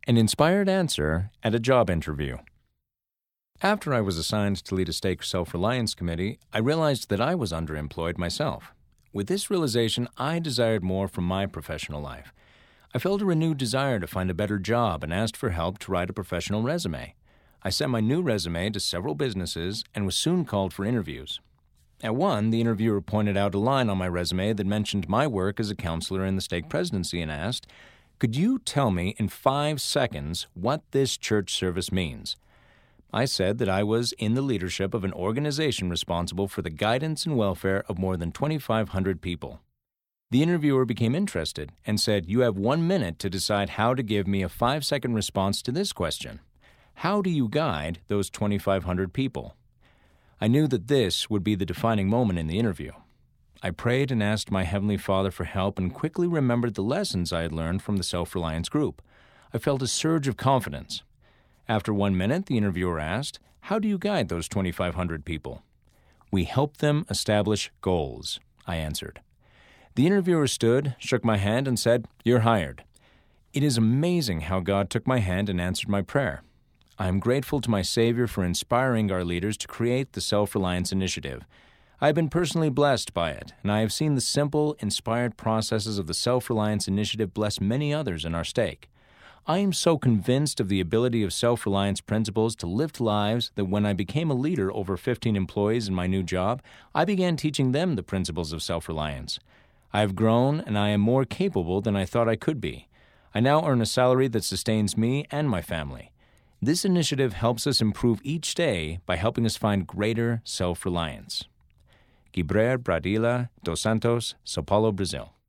An inspired answer at a job interview. After I was assigned to lead a stake self-reliance committee, I realized that I was underemployed myself. With this realization, I desired more from my professional life. I felt a renewed desire to find a better job and asked for help to write a professional resume. I sent my new resume to several businesses and was soon called for interviews. At one, the interviewer pointed out a line on my resume that mentioned my work as a counselor in the stake presidency and asked, "Could you tell me in 5 seconds what this church service means?" I said that I was in the leadership of an organization responsible for the guidance and welfare of more than 2,500 people. The interviewer became interested and said, "You have 1 minute to decide how to give me a 5-second response to this question. How do you guide those 2,500 people?" I knew that this would be the defining moment in the interview. I prayed and asked my Heavenly Father for help and quickly remembered the lessons I had learned from the Self-Reliance group. I felt a surge of confidence. After 1 minute, the interviewer asked, "How do you guide those 2,500 people?" "We help them establish goals," I answered. The interviewer stood, shook my hand, and said, "You're hired." It is amazing how God took my hand and answered my prayer. I am grateful to my Savior for inspiring our leaders to create the Self-Reliance Initiative. I have been personally blessed by it, and I have seen the simple, inspired processes of the Self-Reliance Initiative bless many others in our stake. I am so convinced of the ability of self-reliance principles to lift lives that when I became a leader over 15 employees in my new job, I began teaching them the principles of self-reliance. I have grown, and I am more capable than I thought I could be. I now earn a salary that sustains me and my family. This initiative helps us improve each day by helping us find greater self-reliance. Guibrer Bradila dos Santos, São Paulo, Brazil.